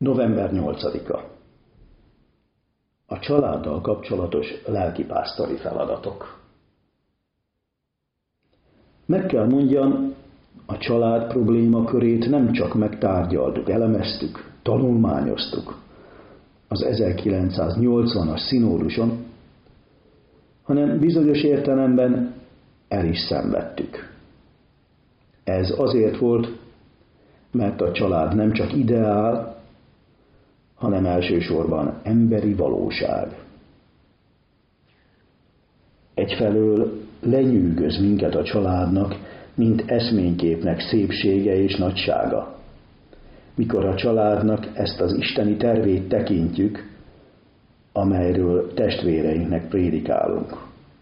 November 8-a. A családdal kapcsolatos lelkipásztori feladatok. Meg kell mondjam, a család problémakörét nem csak megtárgyaltuk, elemeztük, tanulmányoztuk az 1980-as szinóduson, hanem bizonyos értelemben el is szenvedtük. Ez azért volt, mert a család nem csak ideál, hanem elsősorban emberi valóság. Egyfelől lenyűgöz minket a családnak, mint eszményképnek szépsége és nagysága. Mikor a családnak ezt az isteni tervét tekintjük, amelyről testvéreinknek prédikálunk.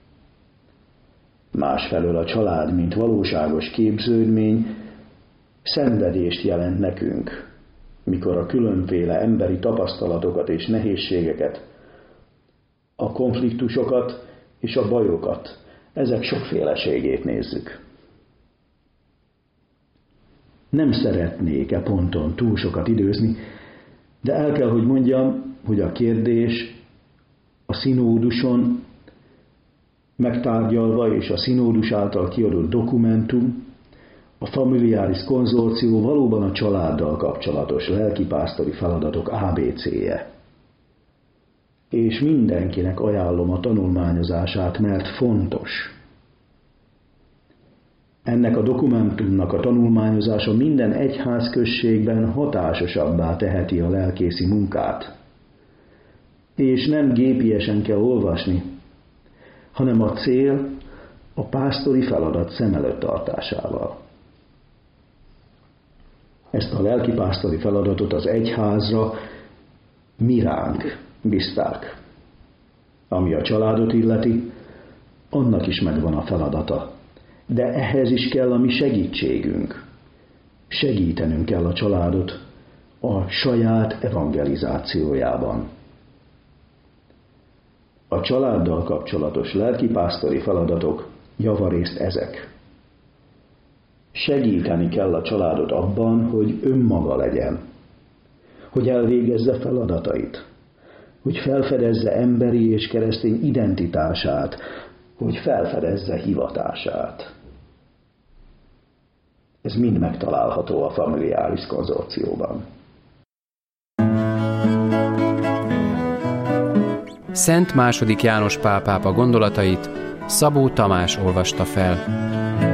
Másfelől a család, mint valóságos képződmény, szenvedést jelent nekünk, mikor a különféle emberi tapasztalatokat és nehézségeket, a konfliktusokat és a bajokat, ezek sokféleségét nézzük. Nem szeretnék e ponton túl sokat időzni, de el kell, hogy mondjam, hogy a kérdés a szinóduson megtárgyalva és a szinódus által kiadott dokumentum, a Familiaris konzorció valóban a családdal kapcsolatos lelkipásztori feladatok ABC-je. És mindenkinek ajánlom a tanulmányozását, mert fontos. Ennek a dokumentumnak a tanulmányozása minden egyházközségben hatásosabbá teheti a lelkészi munkát. És nem gépiesen kell olvasni, hanem a cél a pásztori feladat szem előtt tartásával. Ezt a lelkipásztori feladatot az egyházra mi ránk bízták. Ami a családot illeti, annak is megvan a feladata. De ehhez is kell a mi segítségünk. Segítenünk kell a családot a saját evangelizációjában. A családdal kapcsolatos lelkipásztori feladatok javarészt ezek. Segíteni kell a családot abban, hogy önmaga legyen, hogy elvégezze feladatait, hogy felfedezze emberi és keresztény identitását, hogy felfedezze hivatását. Ez mind megtalálható a Familiaris konzorcióban. Szent II. János Pál pápa gondolatait Szabó Tamás olvasta fel.